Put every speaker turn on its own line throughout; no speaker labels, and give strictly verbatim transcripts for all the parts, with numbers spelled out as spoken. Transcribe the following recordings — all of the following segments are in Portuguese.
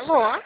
Alô?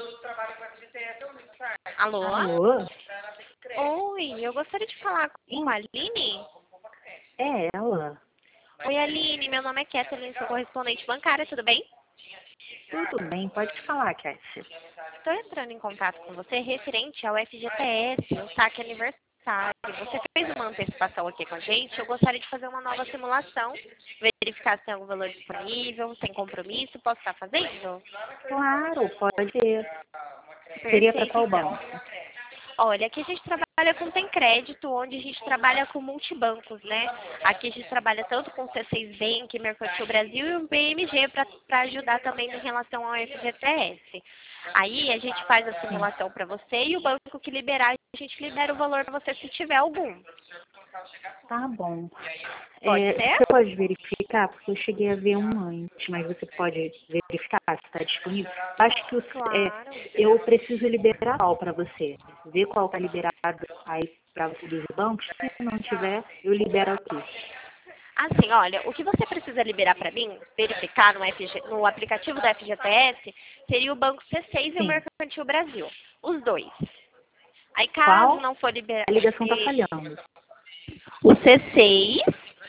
Alô?
Alô?
Oi, eu gostaria de falar com a Aline.
É ela.
Oi, Aline, meu nome é Kathleen, sou correspondente bancária, tudo bem?
Tudo bem, pode falar, Kátia.
Estou entrando em contato com você referente ao F G T S, o saque aniversário. Você fez uma antecipação aqui com a gente, eu gostaria de fazer uma nova simulação, verificar se tem algum valor disponível, sem compromisso, posso estar fazendo?
Claro, pode ser. Seria para
Perfeito,
qual
então.
banco?
Olha, aqui a gente trabalha com Tem Crédito, onde a gente trabalha com multibancos, né? Aqui a gente trabalha tanto com o C seis Bank, Mercantil Brasil e o B M G para ajudar também em relação ao F G T S. Aí a gente faz a simulação para você e o banco que liberar, a gente libera o valor para você se tiver algum.
Tá bom.
Pode
É,
ser?
você pode verificar, porque eu cheguei a ver um antes, mas você pode verificar se está disponível. Acho que o, é,
Claro.
eu preciso liberar qual para você. Ver qual está liberado aí para você dos bancos. Se não tiver, eu libero aqui.
Assim, olha, o que você precisa liberar para mim, verificar no, F G, no aplicativo do F G T S, seria o Banco C seis e o
Sim.
Mercantil Brasil. Os dois. Aí caso
Qual?
não for liberar
A ligação está falhando.
o C seis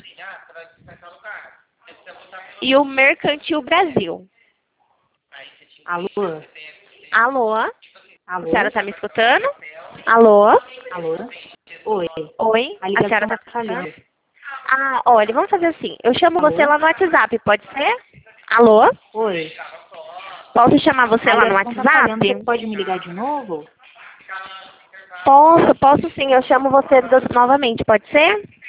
e o Mercantil Brasil.
Alô?
Alô? A senhora
Alô?
está me escutando? Alô?
Alô? Oi.
Oi?
A
A senhora
ligação
está
está
me escutando?
falhando.
Ah, olha, vamos fazer assim. Eu chamo você
Alô?
lá no WhatsApp, pode ser? Alô?
Oi.
Posso chamar você
A
lá no
ligação está falhando. Você
WhatsApp?
pode me ligar de novo?
Posso, posso sim. Eu chamo você do- novamente, pode ser?